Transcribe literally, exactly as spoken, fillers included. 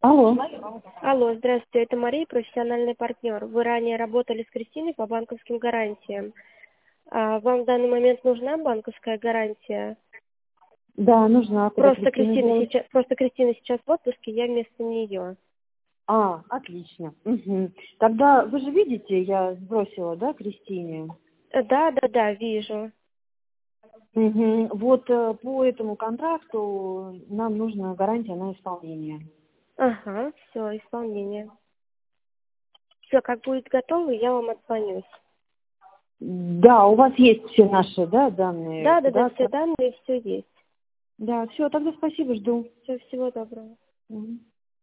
Алло. Алло, здравствуйте, это Мария, профессиональный партнер. Вы ранее работали с Кристиной по банковским гарантиям. А вам в данный момент нужна банковская гарантия? Да, нужна. Куда Просто Кристина Кристина делась? сейчас, просто Кристина сейчас в отпуске, я вместо нее. А, отлично. Мгм. Тогда вы же видите, я сбросила, да, Кристине? Э, Да, да, да, вижу. Мгм. Вот э, по этому контракту нам нужна гарантия на исполнение. Ага, все, исполнение. Все, как будет готово, я вам отзвонюсь. Да, у вас есть все наши, да, данные Да, да, да, все куда-то. данные, все есть. Да, все, тогда спасибо, жду. Все, всего доброго. Мгм.